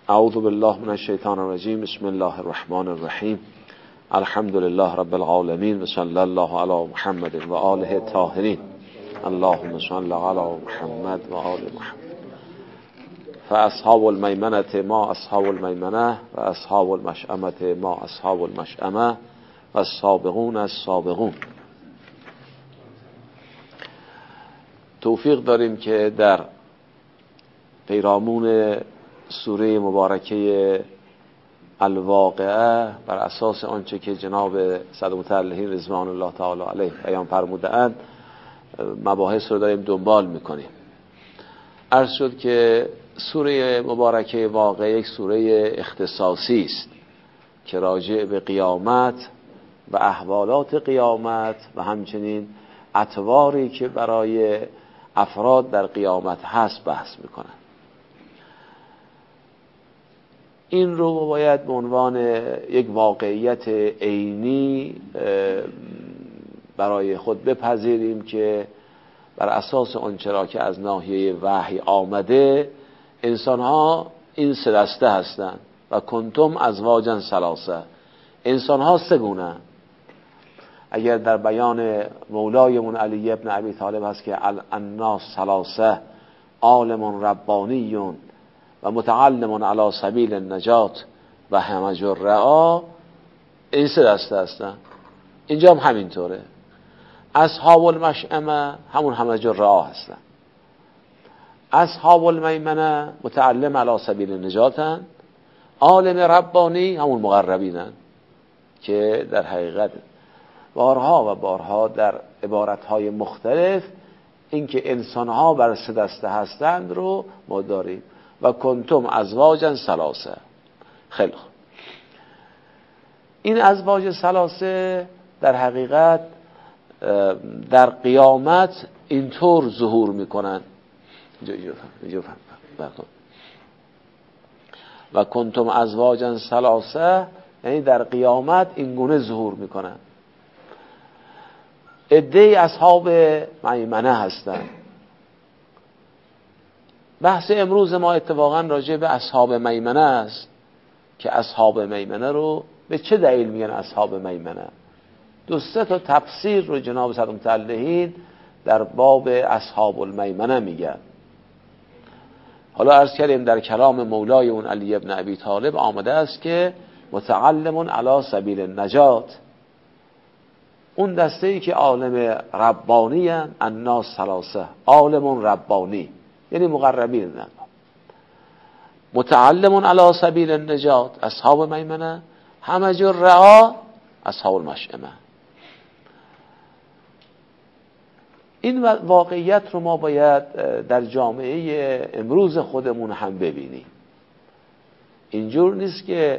اعوذ بالله من الشیطان الرجیم. بسم الله الرحمن الرحیم. الحمد لله رب العالمین و صلی الله علی محمد و آله الطاهرین. اللهم صل علی محمد و آل محمد. فاصحاب المیمنة ما اصحاب المیمنة و اصحاب المشأمة ما اصحاب المشأمة و السابقون السابقون. توفیق داریم که در پیرامون سوره مبارکه الواقعه بر اساس آنچه که جناب صدرمتعلهین رضوان الله تعالی علیه بیان فرمودند مباحث رو داریم دنبال میکنیم. عرض شد که سوره مبارکه واقعه یک سوره اختصاصی است که راجع به قیامت و احوالات قیامت و همچنین اطواری که برای افراد در قیامت هست بحث میکنن. این رو باید به عنوان یک واقعیت عینی برای خود بپذیریم که بر اساس آنچه را که از ناحیه وحی آمده انسان ها این سه دسته هستند و کنتم ازواجا ثلاثه. انسان ها سه گونه. اگر در بیان مولایمون علی ابن ابی طالب هست که الناس ثلاثه عالم ربانی و متعلم علی سبیل النجات و همج الرعا، این سه دسته هستن. اینجا هم همینطوره. اصحاب المشأمه همون همج الرعا هستن. اصحاب المیمنه متعلم علی سبیل النجاتن. عالم ربانی همون مقربینن که در حقیقت بارها و بارها در عبارتهای مختلف اینکه انسانها بر سه دسته هستند رو ما داریم. و کنتم ازواجا ثلاثه. خیلی خوب. این ازواج ثلاثه در حقیقت در قیامت اینطور ظهور میکنن. و کنتم ازواجا ثلاثه یعنی در قیامت این گونه ظهور میکنن. عده اصحاب میمنه هستند. بحث امروز ما اتفاقا راجع به اصحاب میمنه است که اصحاب میمنه رو به چه دلیل میگن اصحاب میمنه؟ دو سه تا تفسیر رو جناب صدرمتعلهین در باب اصحاب المیمنه میگن. حالا عرض کردیم در کلام مولای اون علی ابن ابی طالب آمده است که متعلم علی سبیل النجات، اون دسته ای که عالم ربانی هستند. الناس ثلاثه عالم ربانی یعنی مقربین. متعلم علی سبیل النجات اصحاب میمنه. همج الرعا اصحاب المشأمه. این واقعیت رو ما باید در جامعه امروز خودمون هم ببینیم. اینجور نیست که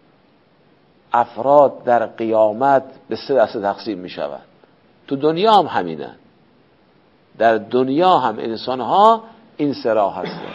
افراد در قیامت به سه دسته تقسیم می شود. تو دنیا هم همینه. در دنیا هم انسان ها این سه راه هستند.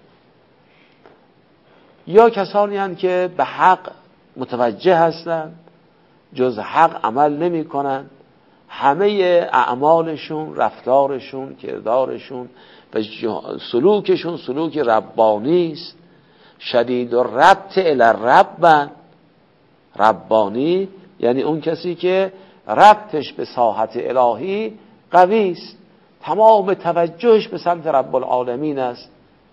یا کسانی هستند که به حق متوجه هستند، جز حق عمل نمی کنند، همه اعمالشون، رفتارشون، کردارشون و سلوکشون سلوک ربانی است. شدید و ربط الی رب. ربانی یعنی اون کسی که ربطش به ساحت الهی قوی است، تمام توجهش به سمت رب العالمین است.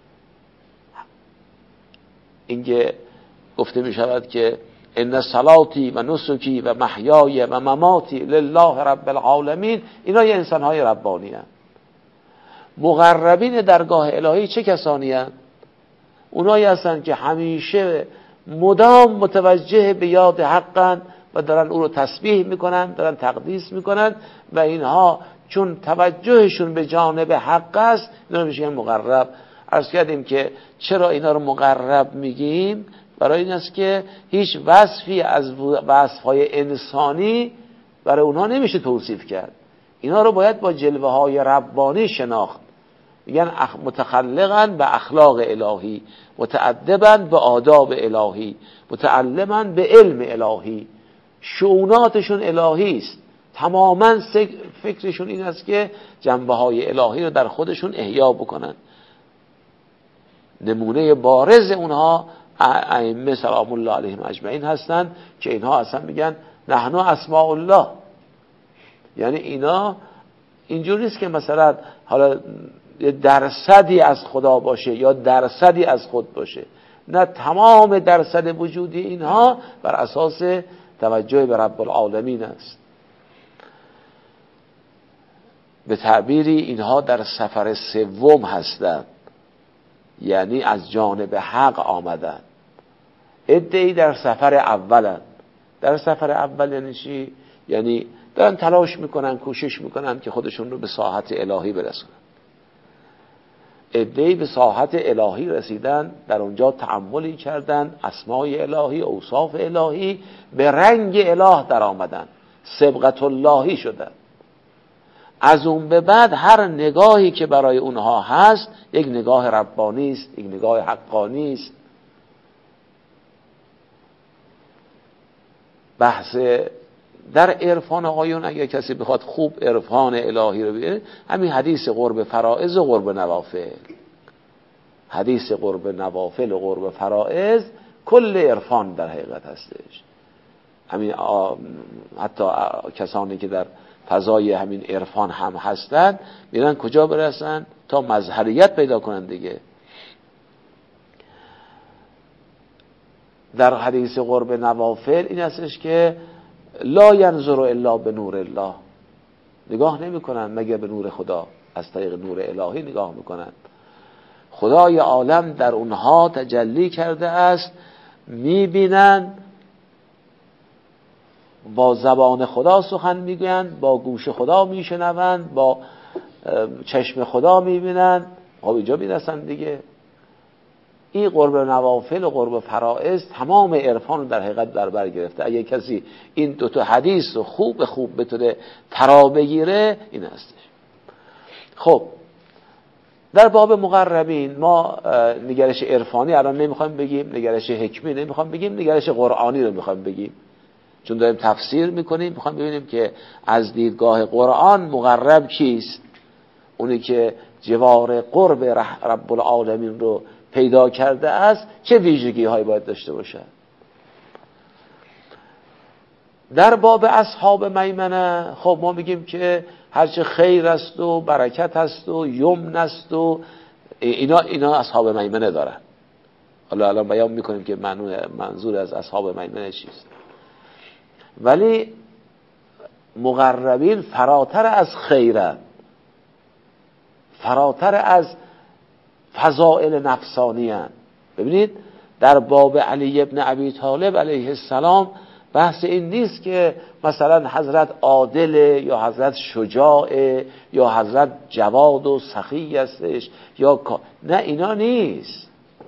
اینکه گفته می شود که ان صلاتی و نسکی و محیای و مماتی لله رب العالمین، اینا یه انسان‌های ربانی هستند. مقربین درگاه الهی چه کسانی هستند؟ اونایی هستند که همیشه مدام متوجه به یاد حقن و دارن او رو تسبیح میکنن، دارن تقدیس میکنن و اینها چون توجهشون به جانب حق است اینا میشن مقرب. عرض کردیم که چرا اینا رو مقرب میگیم؟ برای این است که هیچ وصفی از وصفهای انسانی برای اونها نمیشه توصیف کرد. اینا رو باید با جلوه های ربانی شناخت. میگن متخلقاً به اخلاق الهی، متأدباً به آداب الهی، متعلماً به علم الهی. شؤوناتشون الهی است. تماماً فکرشون این است که جنبه های الهی رو در خودشون احیا بکنن. نمونه بارز اونها ائمه سلام الله علیهم اجمعین هستند که اینها اصلا میگن نحن اسماء الله. یعنی اینا اینجوری نیست که مثلا حالا یه درصدی از خدا باشه یا درصدی از خود باشه، نه، تمام درصد وجودی اینها بر اساس توجه به رب العالمین است. به تعبیری اینها در سفر سوم هستند، یعنی از جانب حق آمدن. عده‌ای در سفر اولند. در سفر اول یعنی چی؟ یعنی دارن تلاش میکنن، کوشش میکنن که خودشون رو به ساحت الهی برسونن. عده‌ای به ساحت الهی رسیدن، در اونجا تأملی کردن، اسمای الهی، اوصاف الهی، به رنگ اله در آمدن، صبغت اللهی شدن. از اون به بعد هر نگاهی که برای اونها هست یک نگاه ربانی است، یک نگاه حقانی است. بحث در عرفان آقایون اگر کسی بخواد خوب عرفان الهی رو بیاره، همین حدیث قرب فرائض و قرب نوافل، حدیث قرب نوافل و قرب فرائض کل عرفان در حقیقت هستش. همین حتی کسانی که در فضای همین عرفان هم هستند میرن کجا برسن؟ تا مظهریت پیدا کنن دیگه. در حدیث قرب نوافل این هستش که لا ینظر الا به نور الله، نگاه نمی کنن مگر به نور خدا، از طریق نور الهی نگاه میکنن. خدای عالم در اونها تجلی کرده است، میبینن، با زبان خدا سخن میگویند، با گوش خدا میشنوند، با چشم خدا میبینند. خب اینجا میرسن دیگه. این قرب نوافل و قرب فرائض تمام عرفان رو در حقیقت در بر گرفته. اگه کسی این دوتا حدیث رو خوب بتونه ترا بگیره این هستش. خب در باب مقربین ما نگرش عرفانی الان نمیخوایم بگیم، نگرش حکمی نمیخوایم بگیم، نگرش قرآنی رو میخوایم بگیم، چون داریم تفسیر میکنیم. میخوایم ببینیم که از دیدگاه قرآن مقرب کیست، اونی که جوار قرب رب العالمین رو پیدا کرده است، چه ویژگی هایی باید داشته باشد. در باب اصحاب میمنه خب ما میگیم که هرچه خیر است و برکت است و یمن است و اینا اصحاب میمنه دارن. حالا الان بیان میکنیم که منظور از اصحاب میمنه چیست. ولی مقربین فراتر از خیرن، فراتر از فضائل نفسانی هن. ببینید در باب علی ابن ابی طالب علیه السلام بحث این نیست که مثلا حضرت عادله یا حضرت شجاعه یا حضرت جواد و سخی هستش یا نه، اینا نیست.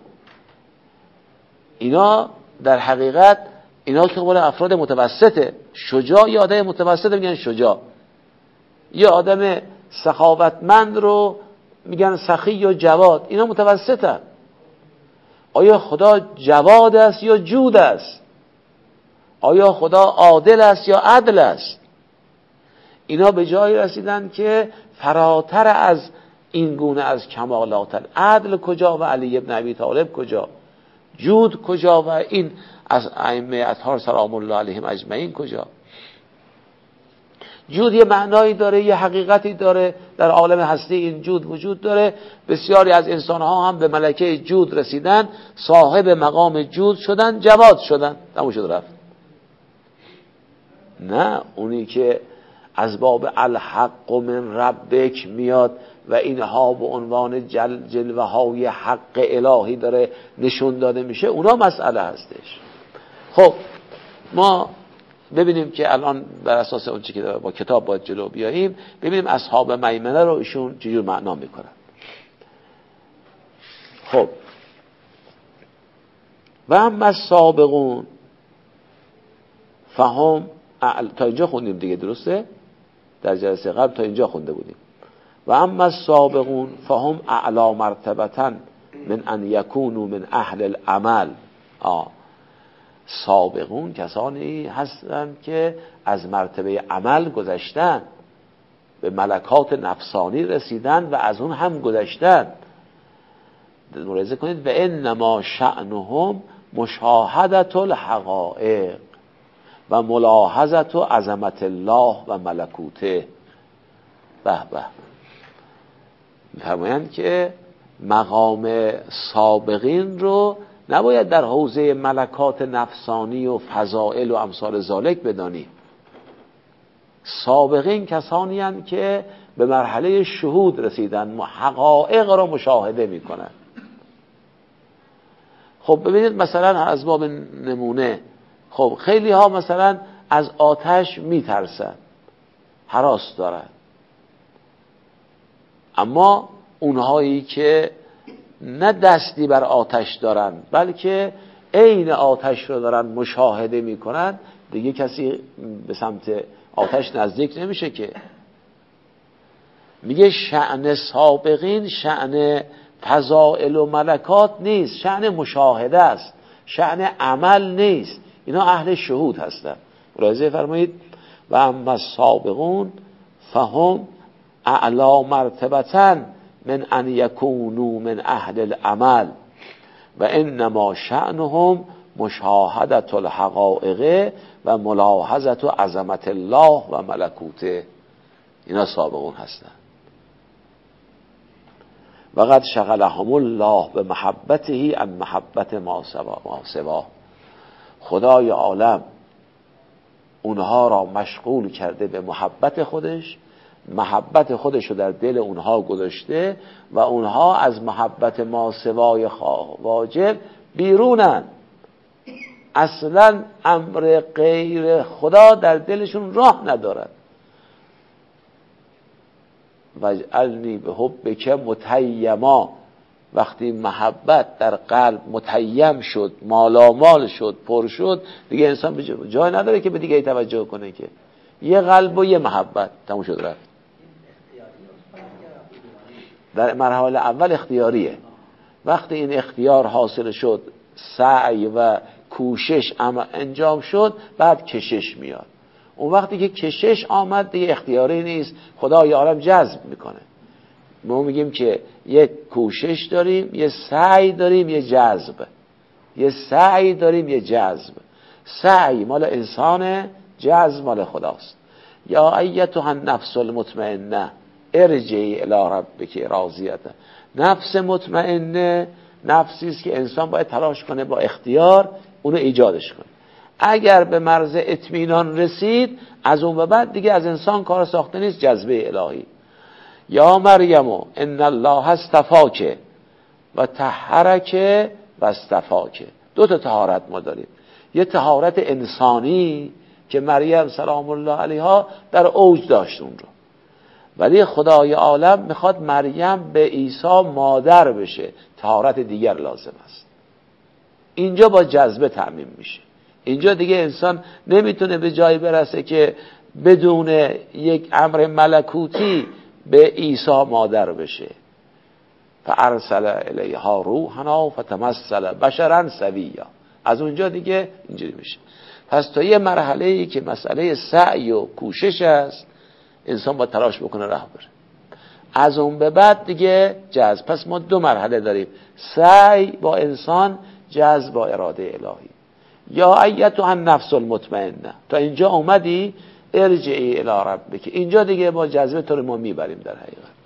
اینا در حقیقت اینا که قول افراد متوسطه. شجاع یا آدم متوسط میگن شجاع، یا آدم سخاوتمند رو میگن سخی یا جواد. اینا متوسطن. آیا خدا جواد است یا جود است؟ آیا خدا عادل است یا عدل است؟ اینا به جایی رسیدن که فراتر از این گونه از کمالات. عدل کجا و علی ابن ابی طالب کجا؟ جود کجا و این از ائمه اطهار سلام الله علیهم اجمعین کجا؟ جود یه معنایی داره، یه حقیقتی داره. در عالم هستی این جود وجود داره. بسیاری از انسانها هم به ملکه جود رسیدن، صاحب مقام جود شدن، جواد شدن، تموم شد رفت. نه، اونی که از باب الحق من ربک میاد و اینها به عنوان جلوه های حق الهی داره نشون داده میشه، اونا مسئله هستش. خب ما ببینیم که الان بر اساس اون چیزی که با کتاب باید جلو بیاییم، ببینیم اصحاب میمنه رو ایشون چجور معنا میکنن. خب و اما السابقون فهم تا اینجا خوندیم دیگه، درسته؟ در جلسه قبل تا اینجا خونده بودیم. و اما السابقون فهم اعلی مرتبتا من ان یکونوا من اهل العمل. سابقون کسانی هستند که از مرتبه عمل گذشتن، به ملکات نفسانی رسیدن و از اون هم گذشتن. ملاحظه کنید و انما شأنهم مشاهدت الحقائق و ملاحظت عظمت الله و ملکوته. به به. می‌فرمایند که مقام سابقین رو نباید در حوزه ملکات نفسانی و فضائل و امثال ذالک بدانی. سابقین کسانی هستند که به مرحله شهود رسیدن، حقایق را مشاهده میکنن. خب ببینید مثلا از باب نمونه، خب خیلی ها مثلا از آتش میترسن، هراس دارن، اما اونهایی که نه دستی بر آتش دارن بلکه عین آتش رو دارن مشاهده میکنن، دیگه کسی به سمت آتش نزدیک نمیشه که. میگه شأن سابقین شأن فضائل و ملکات نیست، شأن مشاهده است، شأن عمل نیست. اینا اهل شهود هستن. ملاحظه فرمایید و اما السابقون فهم اعلا مرتبةً من ان یکونوا من اهل العمل و انما شأنهم مشاهدت الحقائق و ملاحظت عظمت الله و ملکوته. اینا سابقون هستن. و قد شغلهم الله به محبته عن محبت ما سوا. خدای عالم اونها را مشغول کرده به محبت خودش، محبت خودش رو در دل اونها گذاشته و اونها از محبت ما سوای واجب بیرونن. اصلا امر غیر خدا در دلشون راه ندارد. وجعلنی به حبک متیما. وقتی محبت در قلب متیم شد، مالامال شد، پر شد، دیگه انسان جای نداره که به دیگه توجه کنه، که یه قلب و یه محبت تموم شد رفت. در مرحله اول اختیاریه. وقتی این اختیار حاصل شد، سعی و کوشش انجام شد، بعد کشش میاد. اون وقتی که کشش آمد دیگه اختیاری نیست، خدای عالم جذب میکنه. ما میگیم که یک کوشش داریم، یه سعی داریم، یه جذب. یه سعی داریم، یه جذب. سعی مال انسانه، جذب مال خداست. یا ایتها النفس المطمئنه ارجعی الی ربک راضیه. نفس مطمئنه نفسی است که انسان باید تلاش کنه با اختیار اونو ایجادش کنه. اگر به مرز اطمینان رسید، از اون به بعد دیگه از انسان کار ساخته نیست، جذبه الهی. یا مریم ان الله اصطفاک و طهرک و اصطفاک. دو تا طهارت ما داریم. یه طهارت انسانی که مریم سلام الله علیها در اوج داشت اون رو، ولی خدای عالم میخواد مریم به عیسی مادر بشه، طهارت دیگر لازم است. اینجا با جذبه تعمیم میشه. اینجا دیگه انسان نمیتونه به جایی برسه که بدون یک امر ملکوتی به عیسی مادر بشه. فارسل الیها روحنا فتمثل بشرا سویا. از اونجا دیگه اینجوری میشه. پس تا یه مرحله‌ای که مسئله سعی و کوشش است، انسان با تلاش بکنه راه بره. از اون به بعد دیگه جذب. پس ما دو مرحله داریم، سعی با انسان، جذب با اراده الهی. یا ایتها النفس المطمئنه. تا اینجا اومدی، ارجعی الی ربک. اینجا دیگه با جذبه تو رو ما میبریم. در حقیقت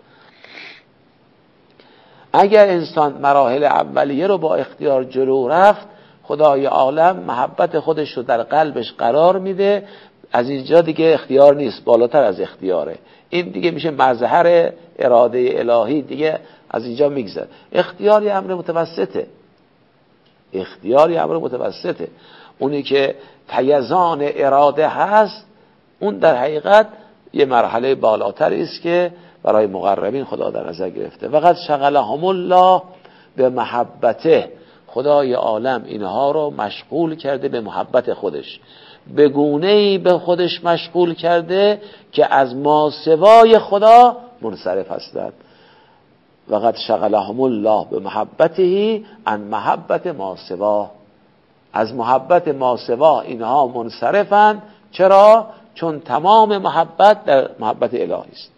اگر انسان مراحل اولیه رو با اختیار جلو رفت، خدای عالم محبت خودش رو در قلبش قرار میده. از اینجا دیگه اختیار نیست، بالاتر از اختیاره. این دیگه میشه مظهر اراده الهی، دیگه از اینجا میگذره. اختیاری امر متوسطه. اختیاری امر متوسطه. اونی که تیزان اراده هست، اون در حقیقت یه مرحله بالاتری است که برای مقربین خدا در نظر گرفته. وقد شغلهم الله به محبته. خدای عالم اینها رو مشغول کرده به محبت خودش، به گونه‌ای به خودش مشغول کرده که از ما سوای خدا منصرف هستند. وقد شغلهم الله به محبته عن محبت ما سوا. از محبت ما سوا اینها منصرفند. چرا؟ چون تمام محبت در محبت الهی است.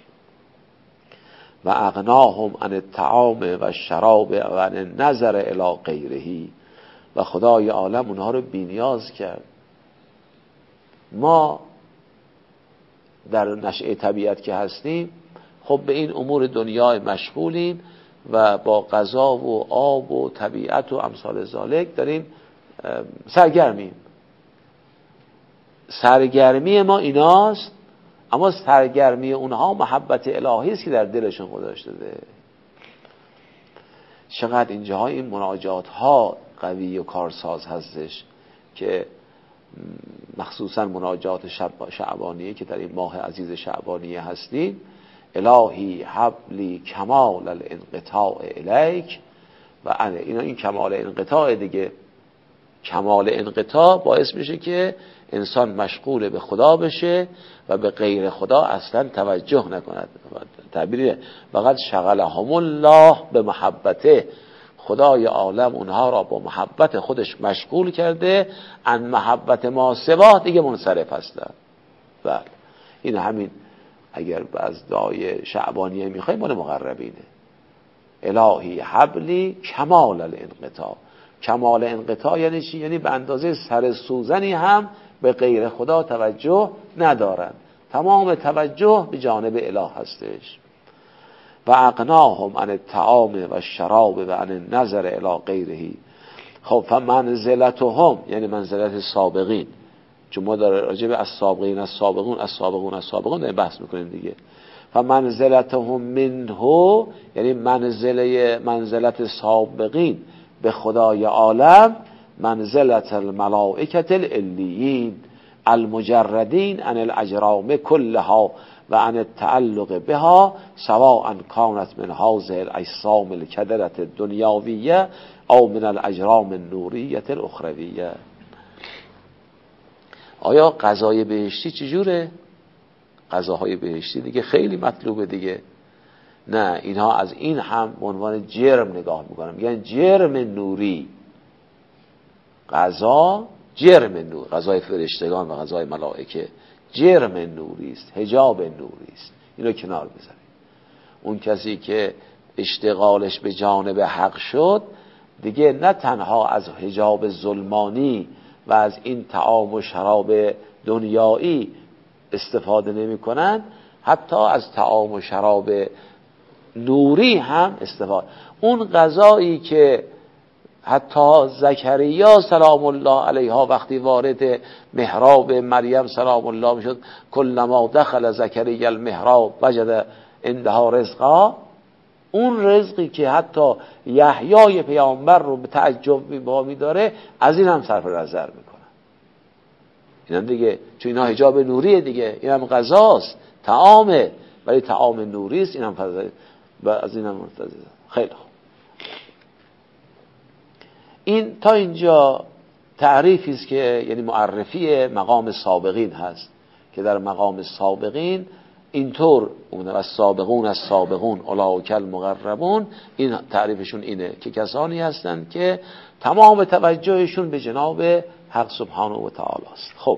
و اغناهم عن الطعام و الشراب و عن النظر الی غیره. و خدای عالم اونها رو بی‌نیاز کرد. ما در نشأه طبیعت که هستیم خب به این امور دنیای مشغولیم و با غذا و آب و طبیعت و امثال ذالک داریم سرگرمیم. سرگرمی ما ایناست، اما سرگرمی اونها محبت الهی است که در دلشون گذاشته ده. چقدر اینجاها این مناجات ها قوی و کارساز هستش که مخصوصا مناجات شعبانیه که در این ماه عزیز شعبانیه هستیم. الهی حبلی کمال الانقطاع الیک و این کمال انقطاع دیگه، کمال انقطاع باعث میشه که انسان مشغول به خدا بشه و به غیر خدا اصلا توجه نکند. تعبیر فقط شغلهم الله به محبته، خدای عالم اونها را با محبت خودش مشغول کرده، عن محبت ما سوا دیگه منصرف هستند. بله این همین اگر از دعای شعبانیه میخوایم مال مقربینه. الهی حبلی کمال الانقطاع. کمال انقطاع یعنی چی؟ یعنی به اندازه سر سوزنی هم به غیر خدا توجه ندارن، تمام توجه به جانب اله هستش. و اغناهم عن الطعام و الشراب و عن النظر الی غیره. خب فمنزلتهم یعنی منزلت سابقین، چون ما داره راجع به السابقین السابقون داریم بحث میکنیم دیگه. فمنزلتهم منه یعنی منزلت سابقین به خدای عالم، منزلت الملائکة العلیین المجردین عن الاجرام کلها و عن التعلق بها سواء كانت من هذه الاجسام الكدرة الدنیاویه او من الاجرام النوریه الاخرویه. آیا غذای بهشتی چجوره؟ غذاهای بهشتی دیگه خیلی مطلوبه دیگه. نه، اینها از این هم به عنوان جرم نگاه میکنن، میگن جرم نوری. غذا جرم نور، غذای فرشتگان و غذای ملائکه جرم نوری است، حجاب نوری است. اینو کنار بذارید. اون کسی که اشتغالش به جانب حق شد دیگه نه تنها از حجاب ظلمانی و از این طعام و شراب دنیایی استفاده نمی کنن، حتی از طعام و شراب نوری هم استفاده. اون غذایی که حتی زکریا سلام الله علیها وقتی وارد محراب مریم سلام الله میشد، کلما دخل زکریا المحراب وجد عندها رزقا، اون رزقی که حتی یحیای پیامبر رو به تعجب می‌داره از این هم صرف نظر میکنن. این هم دیگه چون اینا حجاب نوریه دیگه، این هم غذاست، طعامه، ولی طعام نوری است، این هم از این هم منتظر. خیلی خوب. این تا اینجا تعریفی است که یعنی معرفی مقام سابقین هست که در مقام سابقین اینطور اونه و سابقون از سابقون اولئک المقربون، این تعریفشون اینه که کسانی هستند که تمام توجهشون به جناب حق سبحانه و تعالی است. خب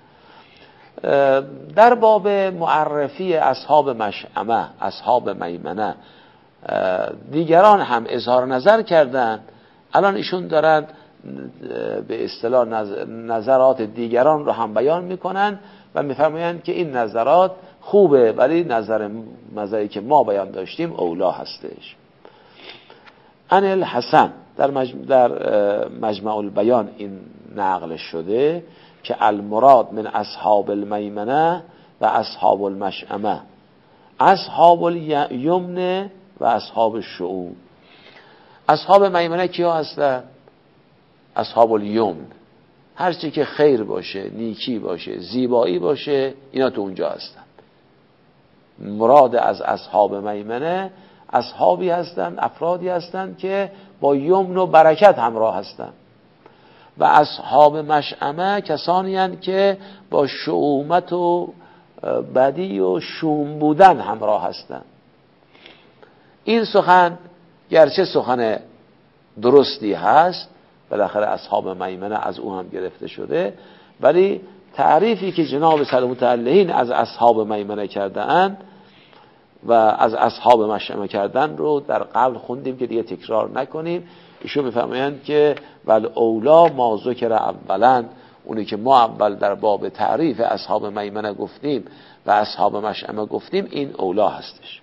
در باب معرفی اصحاب مشأمه، اصحاب میمنه، دیگران هم اظهار نظر کردند. الان ایشون دارن به اصطلاح نظرات دیگران رو هم بیان میکنن و میفرمایند که این نظرات خوبه ولی نظری که ما بیان داشتیم اولا هستش. عن الحسن در مجمع البیان این نقل شده که المراد من اصحاب المیمنه و اصحاب المشأمه اصحاب الیمن و اصحاب الشؤون. اصحاب میمنه کیا هستن؟ اصحاب الیمن، هر چی که خیر باشه، نیکی باشه، زیبایی باشه، اینا تو اونجا هستن. مراد از اصحاب میمنه اصحابی هستن، افرادی هستن که با یمن و برکت همراه هستن. و اصحاب مشأمه کسانی هستند که با شؤومت و بدی و شوم بودن همراه هستن. این سخن گرچه سخن درستی هست، بالاخره اصحاب میمنه از او هم گرفته شده، ولی تعریفی که جناب سلامت علیهین از اصحاب میمنه کردن و از اصحاب مشأمه کردن رو در قبل خوندیم که دیگه تکرار نکنیم. ایشون میفرمایند که ول اولا ما ذکر اولا، اونی که ما اول در باب تعریف اصحاب میمنه گفتیم و اصحاب مشأمه گفتیم، این اولا هستش.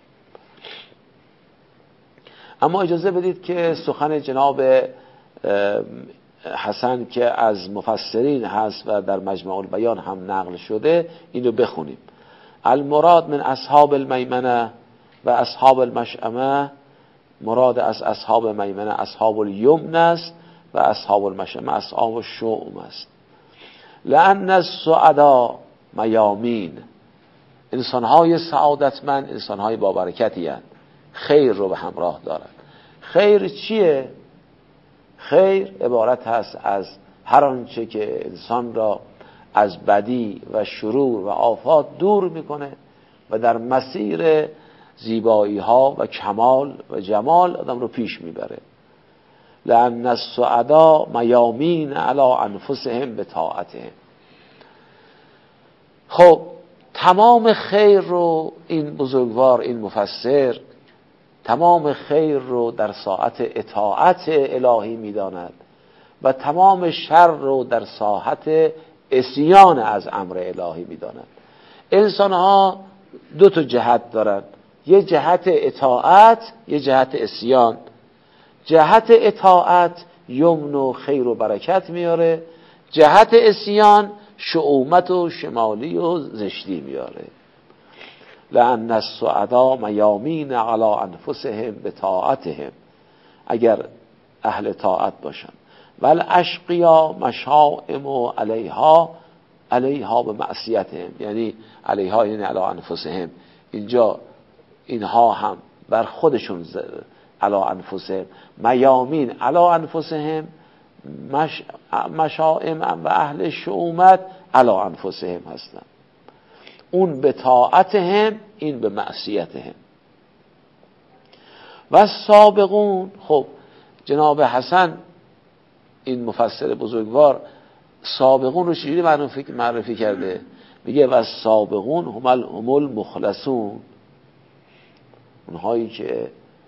اما اجازه بدید که سخن جناب حسن که از مفسرین هست و در مجمع البیان هم نقل شده اینو بخونیم. المراد من اصحاب المیمنه و اصحاب المشأمه، مراد از اصحاب میمنه اصحاب الیمن است و اصحاب المشأمه اصحاب الشؤم است. لأن السعدا میامین، انسانهای سعادتمند انسانهای با برکتی هستند، خیر رو به همراه دارند. خیر چیه؟ خیر عبارت هست از هر آنچه که انسان را از بدی و شرور و آفات دور میکنه و در مسیر زیبایی ها و کمال و جمال آدم رو پیش میبره. لأن السعدا میامین علی انفسهم بطاعتهم. خب تمام خیر رو این بزرگوار، این مفسر، تمام خیر رو در ساعت اطاعت الهی میداند و تمام شر رو در ساحت عصیان از امر الهی میداند. انسان ها دو تا جهت دارند، یه جهت اطاعت، یه جهت عصیان. جهت اطاعت یمن و خیر و برکت میاره، جهت عصیان شؤومت و شمالی و زشتی میاره. لأن السعدا میامین علی انفسهم بطاعتهم، اگر اهل طاعت باشن. والاشقیا مشائم علیها به معصیتهم، یعنی علیها یعنی علی انفسهم. اینجا اینها هم بر خودشون علی انفسهم، میامین علی انفسهم، مشائم و اهل شؤومت علی انفسهم هستن. اون به طاعتهم، این به معصیتهم. و سابقون، خب جناب حسن این مفسر بزرگوار سابقون رو چجوری معرفی کرده؟ میگه و سابقون هم المخلصون، اونهایی که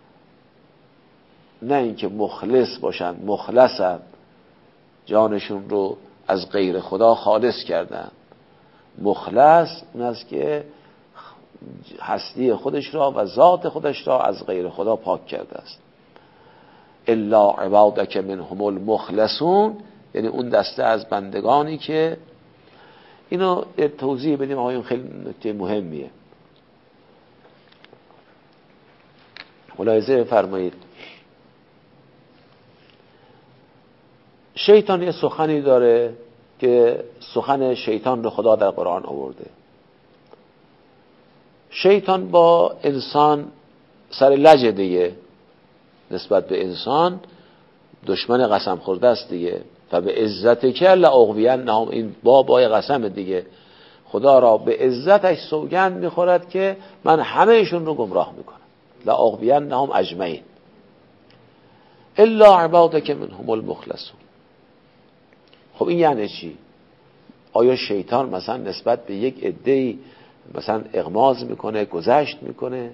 نه اینکه مخلص باشن، مخلصن، جانشون رو از غیر خدا خالص کردن. مخلص اون است که هستی خودش را و ذات خودش را از غیر خدا پاک کرده است. الا عبادک منهم المخلصون، یعنی اون دسته از بندگانی که، اینو توضیح بدیم آقایون، خیلی نکته مهمیه. ملاحظه فرمایید. شیطان یه سخنی داره که سخن شیطان رو خدا در قرآن آورده. شیطان با انسان سر لجه دیگه، نسبت به انسان دشمن قسم خورده است دیگه. و به عزت که لأغوینهم، این بابای قسم دیگه، خدا را به عزتش سوگند میخورد که من همه ایشون رو گمراه میکنم. لأغوینهم اجمعین الا عبادک منهم المخلصون. خب این یعنی چی؟ آیا شیطان مثلا نسبت به یک عده‌ای مثلا اغماض میکنه، گذشت میکنه،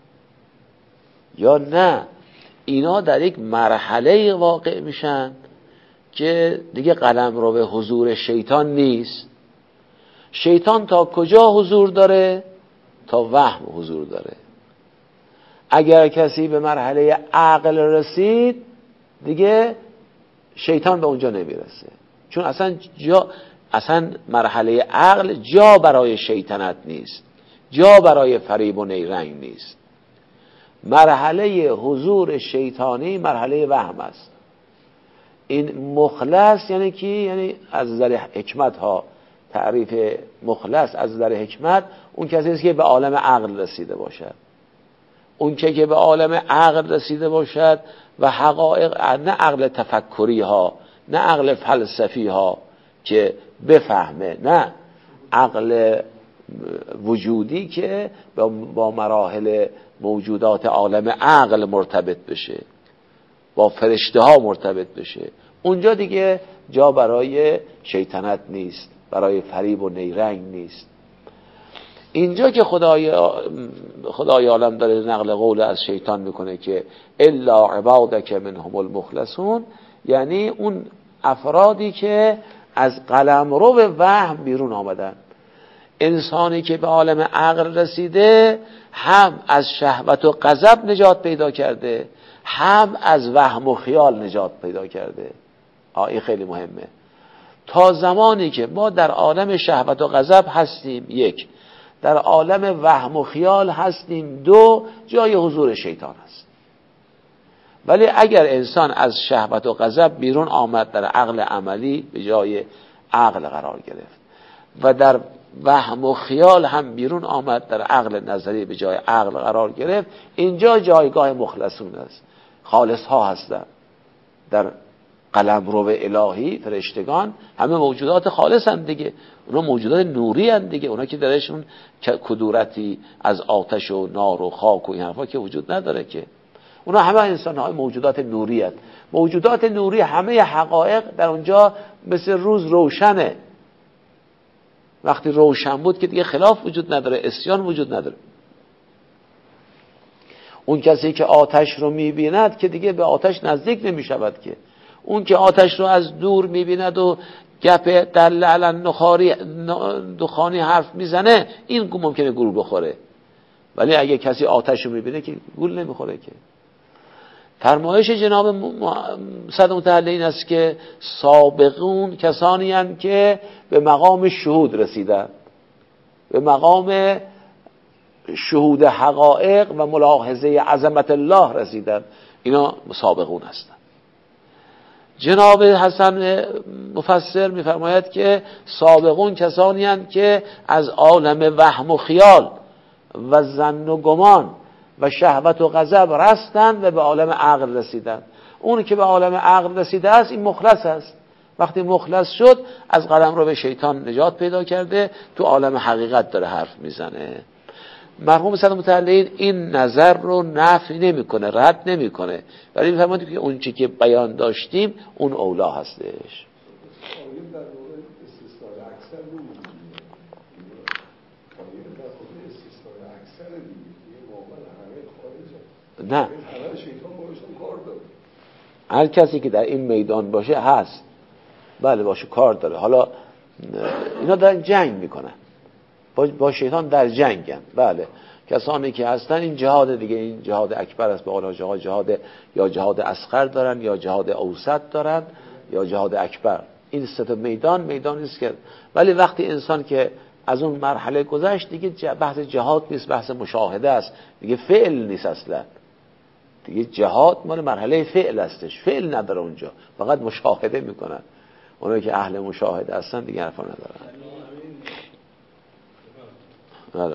یا نه اینا در یک مرحله واقع میشن که دیگه قلم رو به حضور شیطان نیست. شیطان تا کجا حضور داره؟ تا وهم حضور داره. اگر کسی به مرحله عقل رسید دیگه شیطان به اونجا نمیرسه، چون اصلا مرحله عقل جا برای شیطنت نیست، جا برای فریب و نیرنگ نیست. مرحله حضور شیطانی مرحله وهم است. این مخلص یعنی کی؟ یعنی از نظر حکمت ها تعریف مخلص از نظر حکمت اون کسی است که به عالم عقل رسیده باشد. اون که به عالم عقل رسیده باشد و حقایق، نه عقل تفکری ها، نه عقل فلسفی ها که بفهمه، نه عقل وجودی که با مراحل موجودات عالم عقل مرتبط بشه، با فرشته ها مرتبط بشه. اونجا دیگه جا برای شیطنت نیست، برای فریب و نیرنگ نیست. اینجا که خدای عالم داره نقل قول از شیطان میکنه که الا عبادک منهم المخلصون، یعنی اون افرادی که از قلمرو وهم بیرون آمدن. انسانی که به عالم عقل رسیده هم از شهوت و غضب نجات پیدا کرده، هم از وهم و خیال نجات پیدا کرده. این خیلی مهمه. تا زمانی که ما در عالم شهوت و غضب هستیم، یک، در عالم وهم و خیال هستیم، دو، جای حضور شیطان است. ولی اگر انسان از شهوت و غضب بیرون آمد، در عقل عملی به جای عقل قرار گرفت و در وهم و خیال هم بیرون آمد، در عقل نظری به جای عقل قرار گرفت، اینجا جایگاه مخلصون است. خالص ها هستند. در قلمرو الهی فرشتگان همه موجودات خالص هستند دیگه، اونا موجودات نوری هستند دیگه، اونا که درشون کدورتی از آتش و نار و خاک و این حرفا که وجود نداره که. اونا همه انسان های موجودات نوری هستند. موجودات نوری همه حقایق در اونجا مثل روز روشنه. وقتی روشن بود که دیگه خلاف وجود نداره، عصیان وجود نداره. اون کسی که آتش رو میبیند که دیگه به آتش نزدیک نمیشود که. اون که آتش رو از دور میبیند و گپ در لعلن دخانی حرف میزنه، این ممکنه گول بخوره. ولی اگه کسی آتش رو میبینه که گول نمیخوره که. فرمایش جناب صدر متعلی این است که سابقون کسانی هستند که به مقام شهود رسیدن، به مقام شهود حقایق و ملاحظه عظمت الله رسیدن، اینا سابقون هستند. جناب حسن مفسر میفرماید که سابقون کسانی هستند که از عالم وهم و خیال و ظن و گمان و شهوت و غضب رستند و به عالم عقل رسیدند. اون که به عالم عقل رسیده است این مخلص است. وقتی مخلص شد از قلمرو به شیطان نجات پیدا کرده، تو عالم حقیقت داره حرف میزنه. مرحوم صدر متعلی این نظر رو نفی نمیکنه، رد نمیکنه، ولی میفرماید که اون چیزی که بیان داشتیم اون اولا هستش. نه، هر کسی که در این میدان باشه هست، بله باشه کار داره. حالا اینا دارن جنگ میکنن با شیطان، در جنگن. بله کسانی که هستن این جهاد دیگه، این جهاد اکبر است، به قول جهاد یا جهاد اصغر دارن یا جهاد اوسط دارن یا جهاد اکبر. این سه تا میدانی است که، ولی وقتی انسان که از اون مرحله گذشت دیگه بحث جهاد نیست، بحث مشاهده است دیگه، فعل نیست اصلا دیگه. جهاد مال مرحله فعل هستش، فعل نداره اونجا، فقط مشاهده میکنن. اونایی که اهل مشاهده هستن دیگه حرفا ندارن. بله.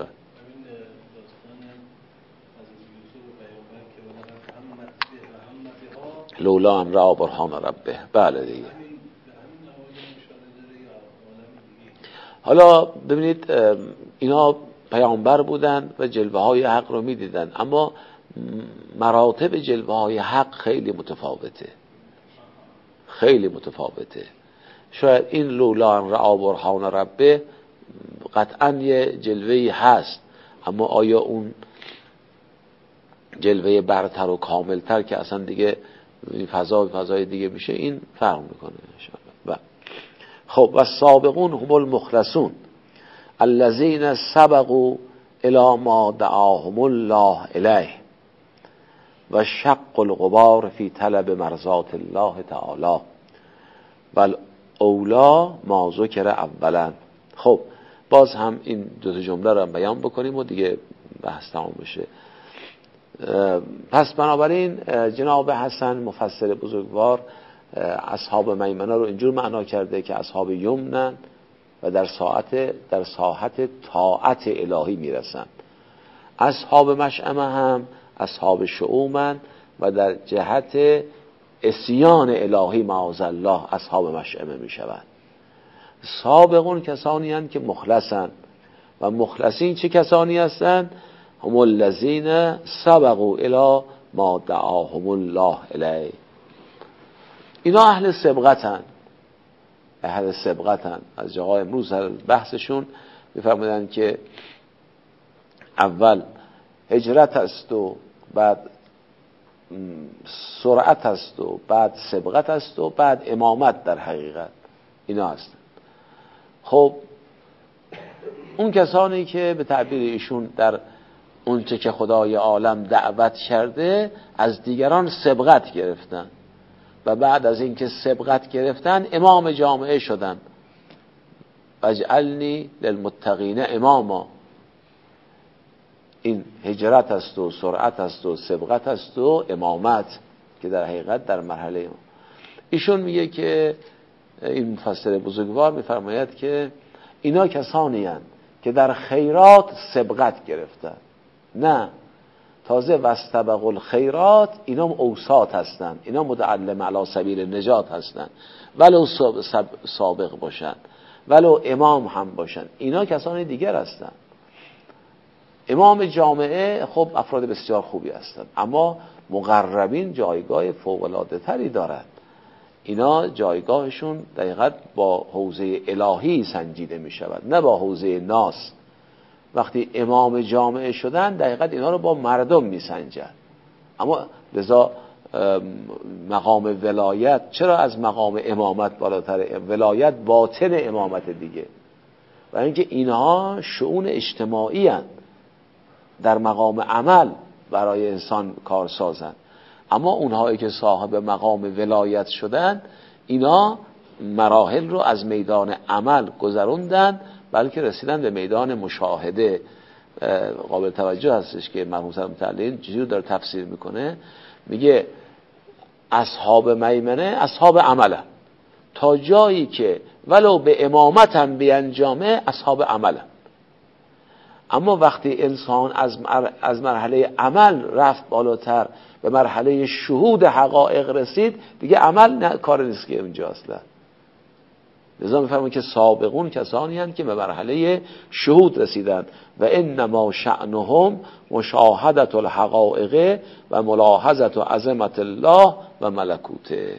لولا ان رأى برهان ربه. بله دیگه. حالا ببینید اینا پیامبر بودن و جلوه های حق رو میدیدن، اما مراتب جلوه های حق خیلی متفاوته، خیلی متفاوته. شاید این لولا ان رأى برهان ربه قطعا یه جلوهی هست، اما آیا اون جلوه برتر و کاملتر که اصلا دیگه فضای دیگه میشه، این فرق میکنه انشاءالله. خب و السابقون هم المخلصون الذين سبقوا الى ما دعاهم الله الیه و شق الغبار فی طلب مرضات الله تعالی بل اولا ما ذکر اولا. خب باز هم این دو تا جمله رو بیان بکنیم و دیگه بحث تمام بشه. پس بنابراین جناب حسن مفسر بزرگوار اصحاب میمنه رو اینجور معنا کرده که اصحاب یمنن و در ساحت طاعت الهی میرسن. اصحاب مشأمه هم اصحاب شؤومن و در جهت عصیان الهی معاذ الله اصحاب مشأمه میشوند. سابقون کسانی هستند که مخلصن و مخلصین چه کسانی هستند؟ هم الذین سبقوا الی ما دعاهم الله الیه. اینا اهل سبقتن، اهل سبقتن. از جاهای امروز بحثشون میفرمودن که اول هجرت است و بعد سرعت است و بعد سبقت است و بعد امامت در حقیقت. اینا هستن. خب اون کسانی که به تعبیر ایشون در اونچه که خدای عالم دعوت کرده از دیگران سبقت گرفتن و بعد از اینکه سبقت گرفتن امام جامعه شدن. واجعلنی للمتقین اماما. این هجرت است و سرعت است و سبقت است و امامت که در حقیقت در مرحله ایشون میگه که این مفسر بزرگوار میفرماید که اینا کسانی هستند که در خیرات سبقت گرفتن. نه، تازه واستبقوا الخیرات اینا اوساط هستند، اینا متعلم علی سبیل نجات هستند، ولو سابق باشن ولو امام هم باشن، اینا کسانی دیگر هستند. امام جامعه خب افراد بسیار خوبی هستند، اما مقربین جایگاه فوق‌العاده تری دارند. اینا جایگاهشون دقیقاً با حوزه الهی سنجیده می شود، نه با حوزه ناس. وقتی امام جامعه شدن دقیقاً اینا رو با مردم می سنجن. اما لذا مقام ولایت چرا از مقام امامت بالاتره؟ ولایت باطن امامت دیگه، و اینکه اینها شؤون اجتماعی هستند، در مقام عمل برای انسان کار سازند. اما اونهایی که صاحب مقام ولایت شدن اینا مراحل رو از میدان عمل گذروندن بلکه رسیدن به میدان مشاهده. قابل توجه هستش که مرحوم صاحب متعلین چیزی رو داره تفسیر میکنه، میگه اصحاب میمنه اصحاب عمله، تا جایی که ولو به امامت هم بیانجامه اصحاب عمله. اما وقتی انسان از مرحله عمل رفت بالاتر به مرحله شهود حقایق رسید، دیگه عمل کار نیست که اونجا اصلا. لذا میفهمون که سابقون کسانی هستند که به مرحله شهود رسیدند و انما شأنهم مشاهدة الحقایق و ملاحظة عظمت الله و ملکوته.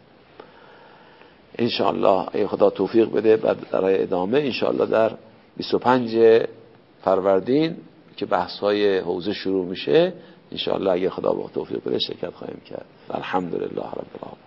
انشاءالله ای خدا توفیق بده بعد برای ادامه انشاءالله در 25 فروردین که بحث‌های حوزه شروع میشه انشاءالله اگه خدا با توفیق بده شرکت خواهیم کرد. الحمدلله رب العالمین.